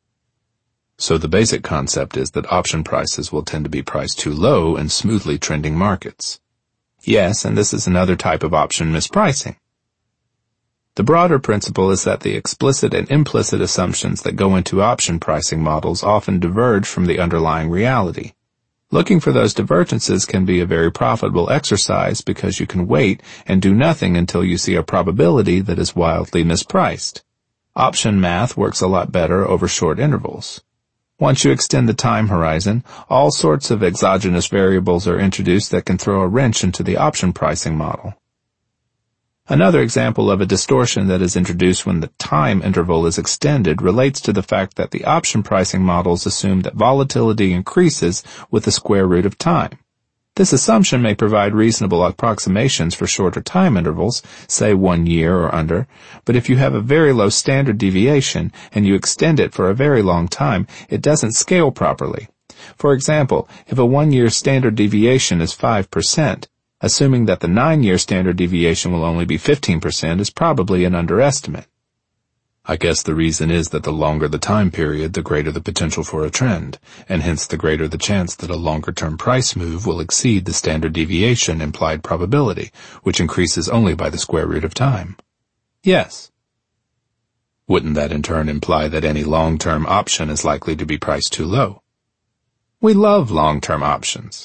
So the basic concept is that option prices will tend to be priced too low in smoothly trending markets. Yes, and this is another type of option mispricing. The broader principle is that the explicit and implicit assumptions that go into option pricing models often diverge from the underlying reality. Looking for those divergences can be a very profitable exercise because you can wait and do nothing until you see a probability that is wildly mispriced. Option math works a lot better over short intervals. Once you extend the time horizon, all sorts of exogenous variables are introduced that can throw a wrench into the option pricing model. Another example of a distortion that is introduced when the time interval is extended relates to the fact that the option pricing models assume that volatility increases with the square root of time. This assumption may provide reasonable approximations for shorter time intervals, say one year or under, but if you have a very low standard deviation and you extend it for a very long time, it doesn't scale properly. For example, if a one-year standard deviation is five percent, assuming that the nine-year standard deviation will only be fifteen percent is probably an underestimate. I guess the reason is that the longer the time period, the greater the potential for a trend, and hence the greater the chance that a longer-term price move will exceed the standard deviation implied probability, which increases only by the square root of time. Yes. Wouldn't that in turn imply that any long-term option is likely to be priced too low? We love long-term options.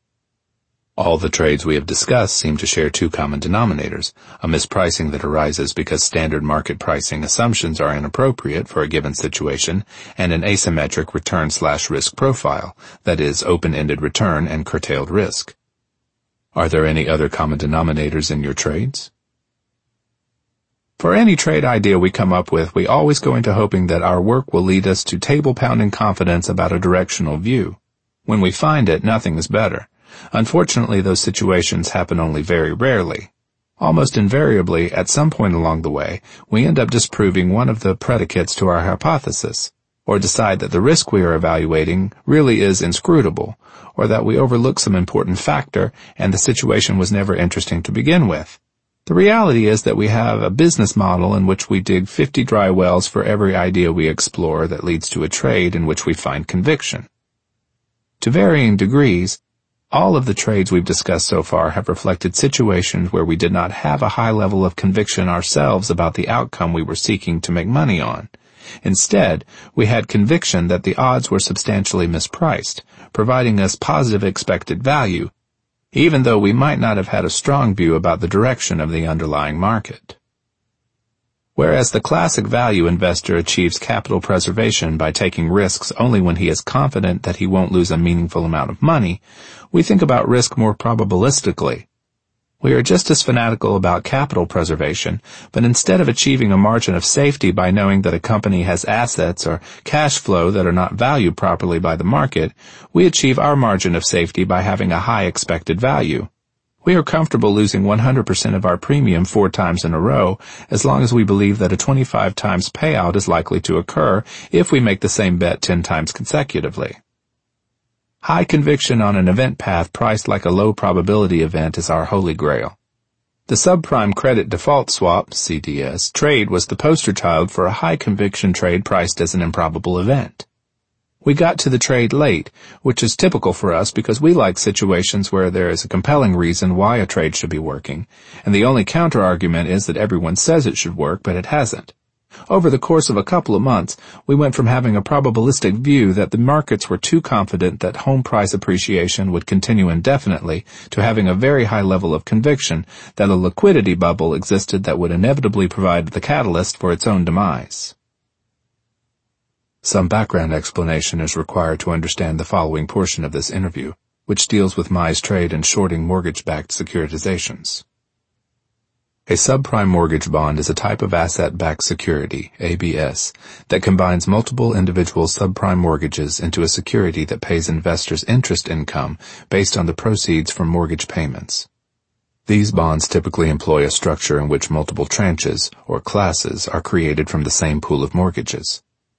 All the trades we have discussed seem to share two common denominators, a mispricing that arises because standard market pricing assumptions are inappropriate for a given situation, and an asymmetric return-slash-risk profile, that is, open-ended return and curtailed risk. Are there any other common denominators in your trades? For any trade idea we come up with, we always go into hoping that our work will lead us to table-pounding confidence about a directional view. When we find it, nothing is better. Unfortunately, those situations happen only very rarely. Almost invariably, at some point along the way, we end up disproving one of the predicates to our hypothesis, or decide that the risk we are evaluating really is inscrutable, or that we overlook some important factor and the situation was never interesting to begin with. The reality is that we have a business model in which we dig fifty dry wells for every idea we explore that leads to a trade in which we find conviction. To varying degrees, all of the trades we've discussed so far have reflected situations where we did not have a high level of conviction ourselves about the outcome we were seeking to make money on. Instead, we had conviction that the odds were substantially mispriced, providing us positive expected value, even though we might not have had a strong view about the direction of the underlying market. Whereas the classic value investor achieves capital preservation by taking risks only when he is confident that he won't lose a meaningful amount of money, we think about risk more probabilistically. We are just as fanatical about capital preservation, but instead of achieving a margin of safety by knowing that a company has assets or cash flow that are not valued properly by the market, we achieve our margin of safety by having a high expected value. We are comfortable losing one hundred percent of our premium four times in a row as long as we believe that a twenty-five times payout is likely to occur if we make the same bet ten times consecutively. High conviction on an event path priced like a low probability event is our holy grail. The subprime credit default swap, C D S, trade was the poster child for a high conviction trade priced as an improbable event. We got to the trade late, which is typical for us because we like situations where there is a compelling reason why a trade should be working, and the only counter-argument is that everyone says it should work, but it hasn't. Over the course of a couple of months, we went from having a probabilistic view that the markets were too confident that home price appreciation would continue indefinitely to having a very high level of conviction that a liquidity bubble existed that would inevitably provide the catalyst for its own demise. Some background explanation is required to understand the following portion of this interview, which deals with Mai's trade in shorting mortgage-backed securitizations. A subprime mortgage bond is a type of asset-backed security, A B S, that combines multiple individual subprime mortgages into a security that pays investors interest income based on the proceeds from mortgage payments. These bonds typically employ a structure in which multiple tranches, or classes, are created from the same pool of mortgages.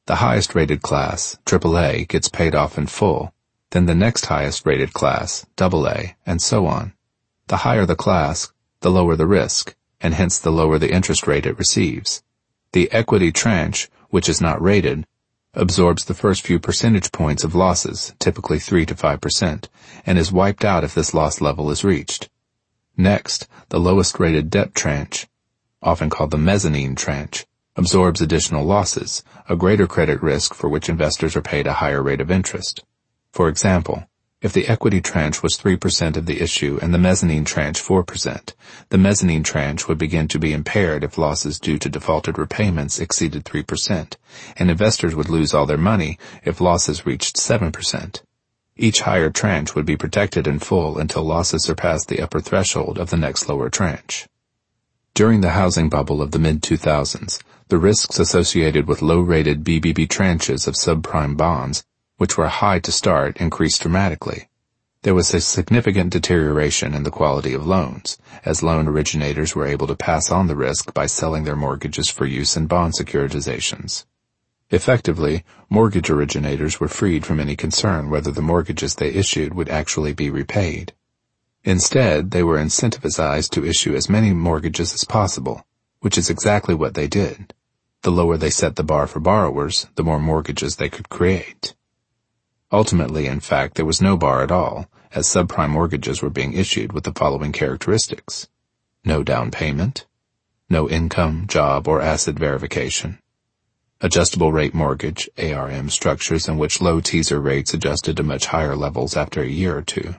The highest rated class, triple A, gets paid off in full, then the next highest rated class, double A, and so on. The higher the class, the lower the risk, and hence the lower the interest rate it receives. The equity tranche, which is not rated, absorbs the first few percentage points of losses, typically three to five percent, and is wiped out if this loss level is reached. Next, the lowest rated debt tranche, often called the mezzanine tranche, absorbs additional losses, a greater credit risk for which investors are paid a higher rate of interest. For example, if the equity tranche was three percent of the issue and the mezzanine tranche four percent, the mezzanine tranche would begin to be impaired if losses due to defaulted repayments exceeded three percent, and investors would lose all their money if losses reached seven percent. Each higher tranche would be protected in full until losses surpassed the upper threshold of the next lower tranche. During the housing bubble of the mid two thousands, the risks associated with low-rated B B B tranches of subprime bonds, which were high to start, increased dramatically. There was a significant deterioration in the quality of loans, as loan originators were able to pass on the risk by selling their mortgages for use in bond securitizations. Effectively, mortgage originators were freed from any concern whether the mortgages they issued would actually be repaid. Instead, they were incentivized to issue as many mortgages as possible, which is exactly what they did. The lower they set the bar for borrowers, the more mortgages they could create. Ultimately, in fact, there was no bar at all, as subprime mortgages were being issued with the following characteristics: no down payment, no income, job, or asset verification, adjustable rate mortgage, A R M structures in which low teaser rates adjusted to much higher levels after a year or two.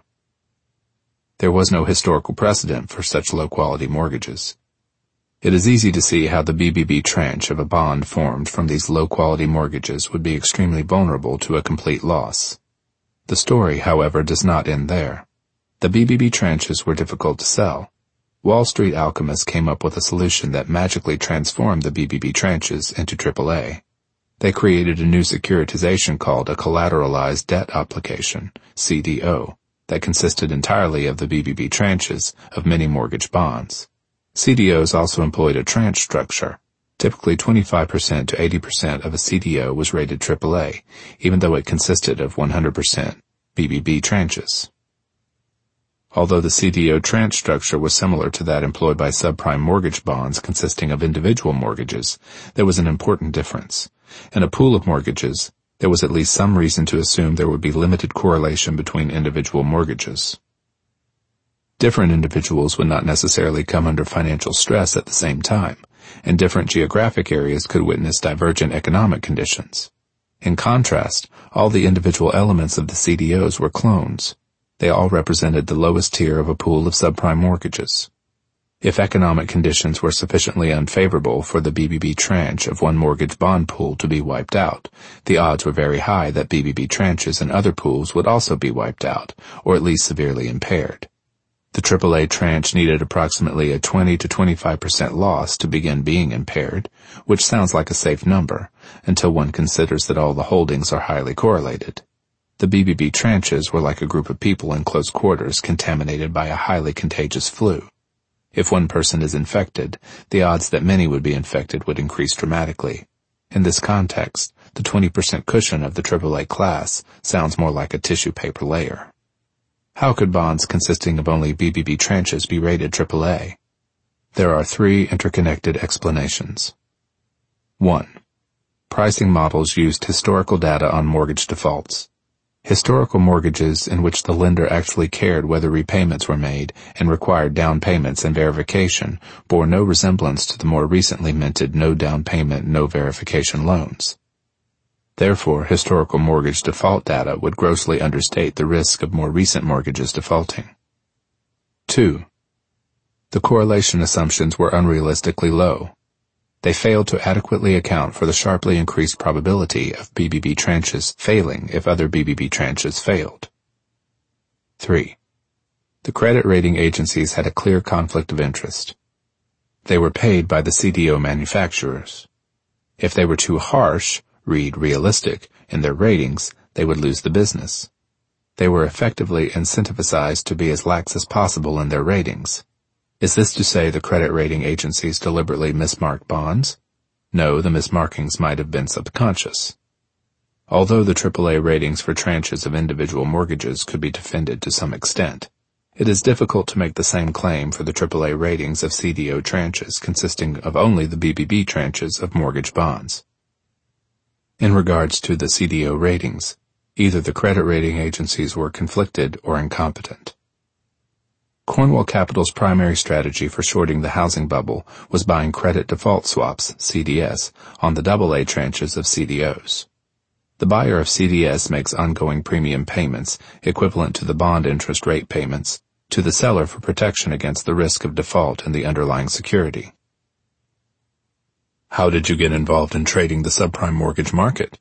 There was no historical precedent for such low-quality mortgages. It is easy to see how the B B B tranche of a bond formed from these low-quality mortgages would be extremely vulnerable to a complete loss. The story, however, does not end there. The B B B tranches were difficult to sell. Wall Street alchemists came up with a solution that magically transformed the B B B tranches into triple A. They created a new securitization called a collateralized debt obligation, C D O, that consisted entirely of the B B B tranches of many mortgage bonds. C D Os also employed a tranche structure. Typically twenty-five percent to eighty percent of a C D O was rated triple A, even though it consisted of one hundred percent B B B tranches. Although the C D O tranche structure was similar to that employed by subprime mortgage bonds consisting of individual mortgages, there was an important difference. In a pool of mortgages, there was at least some reason to assume there would be limited correlation between individual mortgages. Different individuals would not necessarily come under financial stress at the same time, and different geographic areas could witness divergent economic conditions. In contrast, all the individual elements of the C D Os were clones. They all represented the lowest tier of a pool of subprime mortgages. If economic conditions were sufficiently unfavorable for the B B B tranche of one mortgage bond pool to be wiped out, the odds were very high that B B B tranches in other pools would also be wiped out, or at least severely impaired. The triple A tranche needed approximately a twenty to twenty-five percent loss to begin being impaired, which sounds like a safe number, until one considers that all the holdings are highly correlated. The B B B tranches were like a group of people in close quarters contaminated by a highly contagious flu. If one person is infected, the odds that many would be infected would increase dramatically. In this context, the twenty percent cushion of the triple A class sounds more like a tissue paper layer. How could bonds consisting of only B B B tranches be rated triple A? There are three interconnected explanations. one. Pricing models used historical data on mortgage defaults. Historical mortgages in which the lender actually cared whether repayments were made and required down payments and verification bore no resemblance to the more recently minted no down payment, no verification loans. Therefore, historical mortgage default data would grossly understate the risk of more recent mortgages defaulting. two. The correlation assumptions were unrealistically low. They failed to adequately account for the sharply increased probability of B B B tranches failing if other B B B tranches failed. three. The credit rating agencies had a clear conflict of interest. They were paid by the C D O manufacturers. If they were too harsh, read realistic, in their ratings, they would lose the business. They were effectively incentivized to be as lax as possible in their ratings. Is this to say the credit rating agencies deliberately mismarked bonds? No, the mismarkings might have been subconscious. Although the triple A ratings for tranches of individual mortgages could be defended to some extent, it is difficult to make the same claim for the triple A ratings of C D O tranches consisting of only the B B B tranches of mortgage bonds. In regards to the C D O ratings, either the credit rating agencies were conflicted or incompetent. Cornwall Capital's primary strategy for shorting the housing bubble was buying credit default swaps, C D S, on the double A tranches of C D Os. The buyer of C D S makes ongoing premium payments, equivalent to the bond interest rate payments, to the seller for protection against the risk of default in the underlying security. How did you get involved in trading the subprime mortgage market?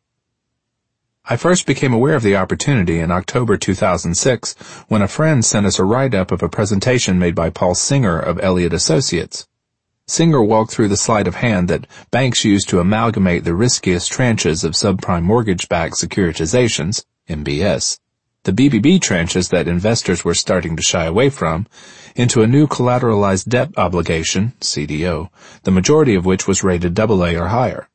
I first became aware of the opportunity in October two thousand six when a friend sent us a write-up of a presentation made by Paul Singer of Elliott Associates. Singer walked through the sleight of hand that banks use to amalgamate the riskiest tranches of subprime mortgage-backed securitizations, M B S, the B B B tranches that investors were starting to shy away from, into a new collateralized debt obligation, C D O, the majority of which was rated double A or higher.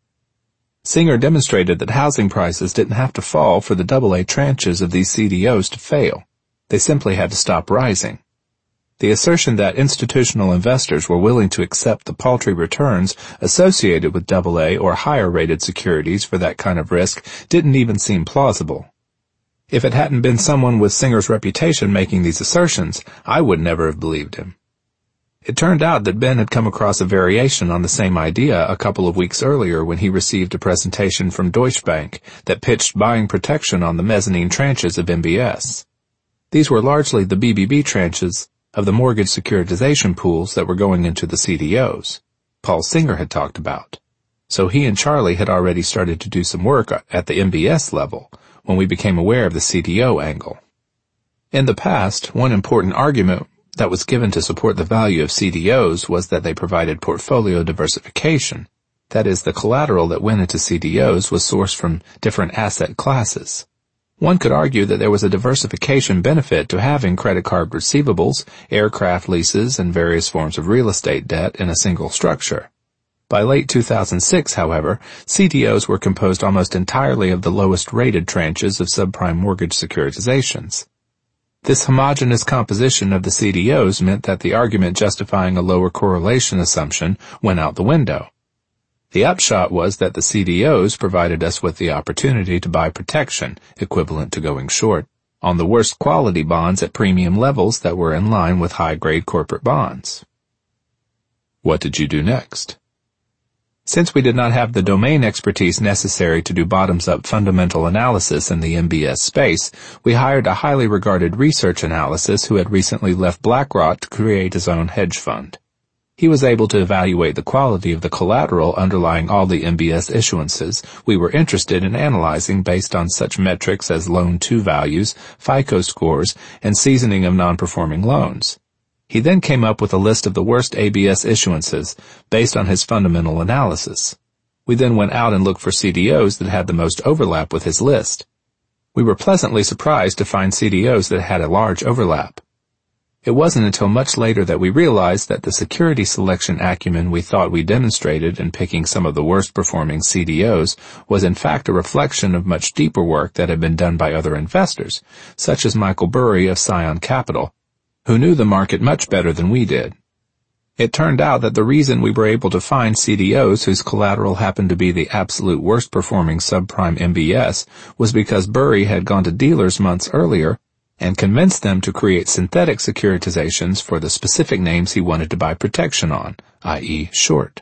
Singer demonstrated that housing prices didn't have to fall for the double A tranches of these C D Os to fail. They simply had to stop rising. The assertion that institutional investors were willing to accept the paltry returns associated with double A or higher rated securities for that kind of risk didn't even seem plausible. If it hadn't been someone with Singer's reputation making these assertions, I would never have believed him. It turned out that Ben had come across a variation on the same idea a couple of weeks earlier when he received a presentation from Deutsche Bank that pitched buying protection on the mezzanine tranches of M B S. These were largely the B B B tranches of the mortgage securitization pools that were going into the C D Os Paul Singer had talked about. So he and Charlie had already started to do some work at the M B S level when we became aware of the C D O angle. In the past, one important argument that was given to support the value of C D Os was that they provided portfolio diversification. That is, the collateral that went into C D Os was sourced from different asset classes. One could argue that there was a diversification benefit to having credit card receivables, aircraft leases, and various forms of real estate debt in a single structure. By late two thousand six, however, C D Os were composed almost entirely of the lowest-rated tranches of subprime mortgage securitizations. This homogeneous composition of the C D Os meant that the argument justifying a lower correlation assumption went out the window. The upshot was that the C D Os provided us with the opportunity to buy protection, equivalent to going short, on the worst quality bonds at premium levels that were in line with high-grade corporate bonds. What did you do next? Since we did not have the domain expertise necessary to do bottoms-up fundamental analysis in the M B S space, we hired a highly regarded research analyst who had recently left BlackRock to create his own hedge fund. He was able to evaluate the quality of the collateral underlying all the M B S issuances we were interested in analyzing based on such metrics as loan-to values, FICO scores, and seasoning of non-performing loans. He then came up with a list of the worst A B S issuances based on his fundamental analysis. We then went out and looked for C D Os that had the most overlap with his list. We were pleasantly surprised to find C D Os that had a large overlap. It wasn't until much later that we realized that the security selection acumen we thought we demonstrated in picking some of the worst-performing C D Os was in fact a reflection of much deeper work that had been done by other investors, such as Michael Burry of Scion Capital, who knew the market much better than we did. It turned out that the reason we were able to find C D Os whose collateral happened to be the absolute worst-performing subprime M B S was because Burry had gone to dealers months earlier and convinced them to create synthetic securitizations for the specific names he wanted to buy protection on, that is short.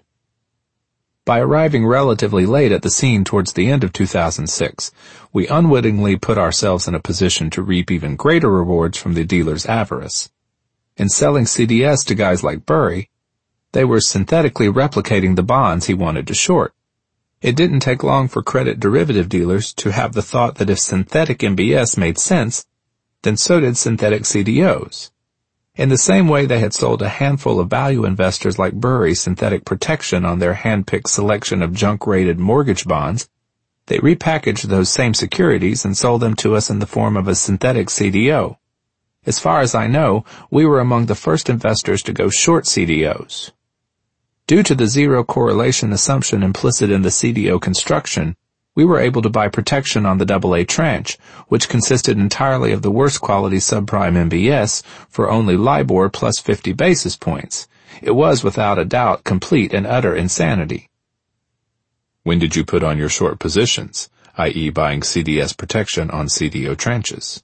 By arriving relatively late at the scene towards the end of two thousand six, we unwittingly put ourselves in a position to reap even greater rewards from the dealer's avarice. In selling C D S to guys like Burry, they were synthetically replicating the bonds he wanted to short. It didn't take long for credit derivative dealers to have the thought that if synthetic M B S made sense, then so did synthetic C D Os. In the same way they had sold a handful of value investors like Burry synthetic protection on their hand-picked selection of junk-rated mortgage bonds, they repackaged those same securities and sold them to us in the form of a synthetic C D O. As far as I know, we were among the first investors to go short C D Os. Due to the zero correlation assumption implicit in the C D O construction, we were able to buy protection on the double A tranche, which consisted entirely of the worst quality subprime M B S, for only LIBOR plus fifty basis points. It was, without a doubt, complete and utter insanity. When did you put on your short positions, that is buying C D S protection on C D O tranches?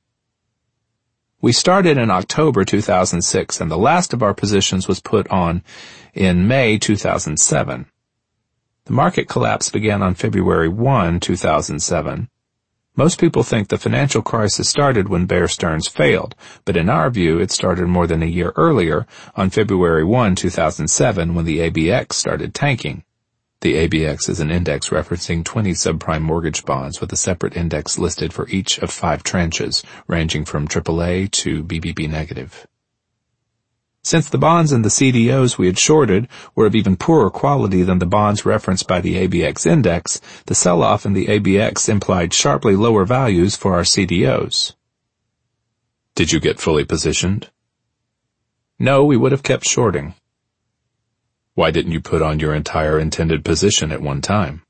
We started in October two thousand six, and the last of our positions was put on in May two thousand seven. The market collapse began on February first, two thousand seven. Most people think the financial crisis started when Bear Stearns failed, but in our view it started more than a year earlier, on February first, two thousand seven, when the A B X started tanking. The A B X is an index referencing twenty subprime mortgage bonds with a separate index listed for each of five tranches, ranging from triple A to B B B negative. Since the bonds and the C D Os we had shorted were of even poorer quality than the bonds referenced by the A B X index, the sell-off in the A B X implied sharply lower values for our C D Os. Did you get fully positioned? No, we would have kept shorting. Why didn't you put on your entire intended position at one time?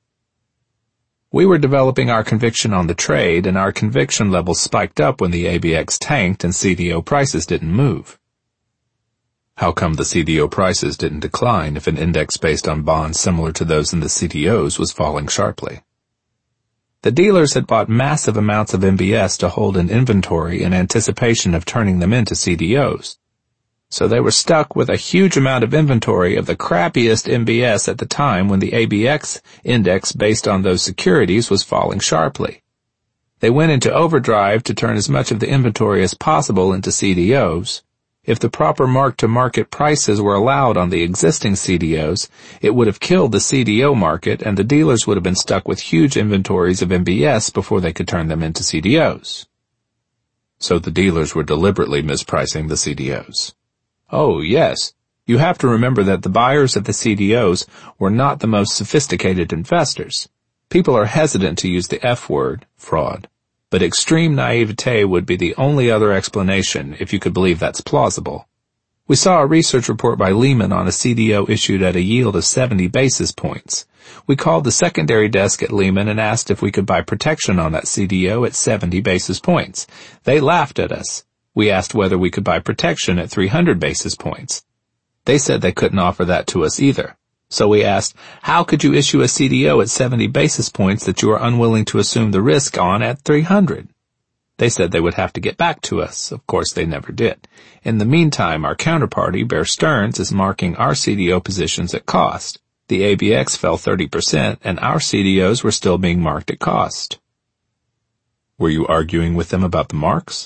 We were developing our conviction on the trade, and our conviction levels spiked up when the A B X tanked and C D O prices didn't move. How come the C D O prices didn't decline if an index based on bonds similar to those in the C D Os was falling sharply? The dealers had bought massive amounts of M B S to hold in inventory in anticipation of turning them into C D Os. So they were stuck with a huge amount of inventory of the crappiest M B S at the time when the A B X index based on those securities was falling sharply. They went into overdrive to turn as much of the inventory as possible into C D Os. If the proper mark-to-market prices were allowed on the existing C D Os, it would have killed the C D O market, and the dealers would have been stuck with huge inventories of M B S before they could turn them into C D Os. So the dealers were deliberately mispricing the C D Os. Oh, yes. You have to remember that the buyers of the C D Os were not the most sophisticated investors. People are hesitant to use the F word, fraud. But extreme naivete would be the only other explanation, if you could believe that's plausible. We saw a research report by Lehman on a C D O issued at a yield of seventy basis points. We called the secondary desk at Lehman and asked if we could buy protection on that C D O at seventy basis points. They laughed at us. We asked whether we could buy protection at three hundred basis points. They said they couldn't offer that to us either. So we asked, how could you issue a C D O at seventy basis points that you are unwilling to assume the risk on at three hundred? They said they would have to get back to us. Of course, they never did. In the meantime, our counterparty, Bear Stearns, is marking our C D O positions at cost. The A B X fell thirty percent, and our C D Os were still being marked at cost. Were you arguing with them about the marks?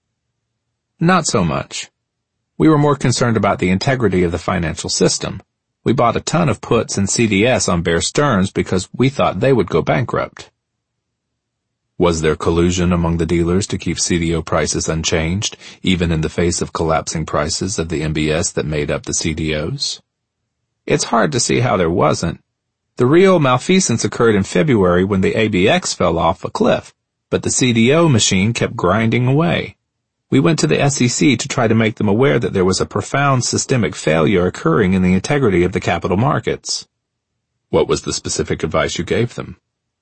Not so much. We were more concerned about the integrity of the financial system. We bought a ton of puts and C D S on Bear Stearns because we thought they would go bankrupt. Was there collusion among the dealers to keep C D O prices unchanged, even in the face of collapsing prices of the M B S that made up the C D Os? It's hard to see how there wasn't. The real malfeasance occurred in February when the A B X fell off a cliff, but the C D O machine kept grinding away. We went to the S E C to try to make them aware that there was a profound systemic failure occurring in the integrity of the capital markets. What was the specific advice you gave them?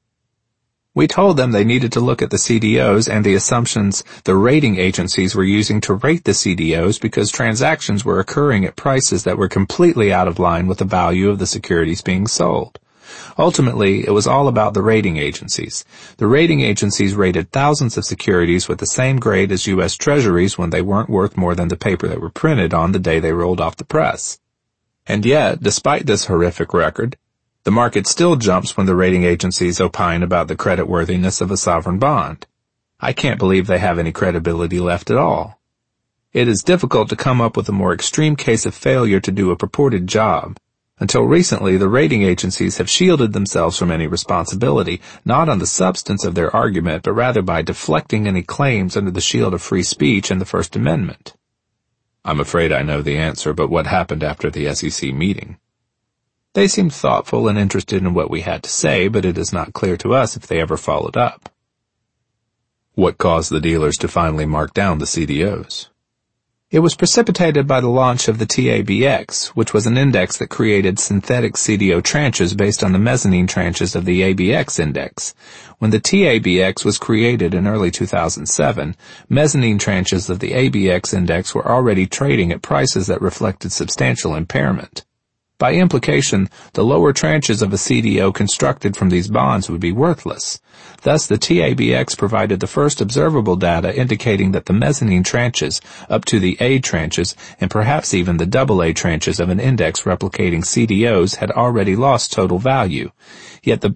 We told them they needed to look at the C D Os and the assumptions the rating agencies were using to rate the C D Os because transactions were occurring at prices that were completely out of line with the value of the securities being sold. Ultimately, it was all about the rating agencies. The rating agencies rated thousands of securities with the same grade as U S Treasuries when they weren't worth more than the paper that were printed on the day they rolled off the press. And yet, despite this horrific record, the market still jumps when the rating agencies opine about the creditworthiness of a sovereign bond. I can't believe they have any credibility left at all. It is difficult to come up with a more extreme case of failure to do a purported job. Until recently, the rating agencies have shielded themselves from any responsibility, not on the substance of their argument, but rather by deflecting any claims under the shield of free speech and the First Amendment. I'm afraid I know the answer, but what happened after the S E C meeting? They seemed thoughtful and interested in what we had to say, but it is not clear to us if they ever followed up. What caused the dealers to finally mark down the C D Os? It was precipitated by the launch of the T A B X, which was an index that created synthetic C D O tranches based on the mezzanine tranches of the A B X index. When the T A B X was created in early two thousand seven, mezzanine tranches of the A B X index were already trading at prices that reflected substantial impairment. By implication, the lower tranches of a C D O constructed from these bonds would be worthless. Thus, the T A B X provided the first observable data indicating that the mezzanine tranches, up to the A tranches, and perhaps even the double A tranches of an index replicating C D Os had already lost total value. Yet the